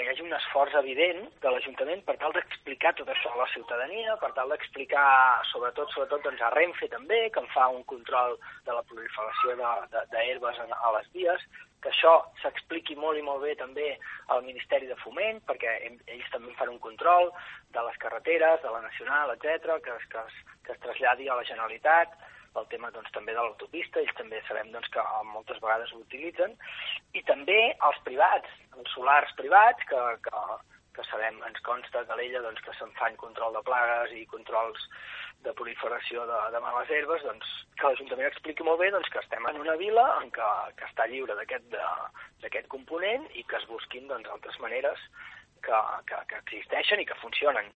hi hagi un esforç evident de l'Ajuntament per tal d'explicar tot això a la ciutadania, per tal d'explicar, sobretot doncs, a Renfe també, que en fa un control de la proliferació d'herbes a les vies, que això s'expliqui molt i molt bé també al Ministeri de Foment, perquè ells també fan un control de les carreteres, de la Nacional, etc., que es traslladi a la Generalitat, el tema doncs, també de l'autopista, ells també sabem doncs, que moltes vegades ho utilitzen, i també els privats, els solars privats, que sabem, ens consta que a l'ella doncs, que se'n fan control de plagues i controls de proliferació de males herbes, doncs, que l'Ajuntament expliqui molt bé doncs, que estem en una vila en que està lliure d'aquest component i que es busquin doncs, altres maneres que existeixen i que funcionen.